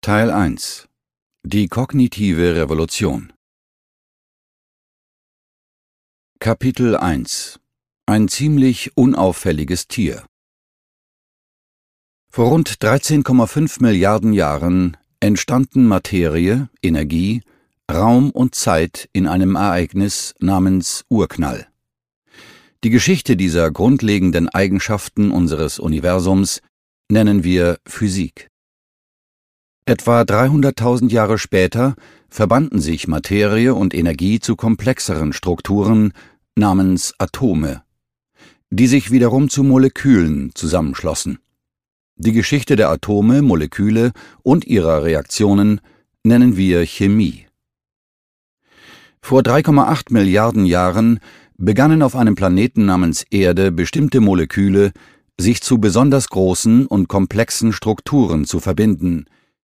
Teil 1 – Die kognitive Revolution. Kapitel 1 – Ein ziemlich unauffälliges Tier. Vor rund 13,5 Milliarden Jahren entstanden Materie, Energie, Raum und Zeit in einem Ereignis namens Urknall. Die Geschichte dieser grundlegenden Eigenschaften unseres Universums nennen wir Physik. Etwa 300.000 Jahre später verbanden sich Materie und Energie zu komplexeren Strukturen namens Atome, die sich wiederum zu Molekülen zusammenschlossen. Die Geschichte der Atome, Moleküle und ihrer Reaktionen nennen wir Chemie. Vor 3,8 Milliarden Jahren begannen auf einem Planeten namens Erde bestimmte Moleküle, sich zu besonders großen und komplexen Strukturen zu verbinden,